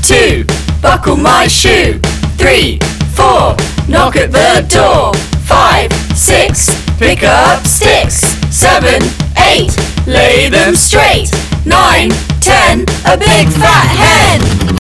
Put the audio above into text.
2, buckle my shoe. 3, 4, knock at the door. 5, 6, pick up sticks. 7, 8, lay them straight. 9, 10, a big fat hen.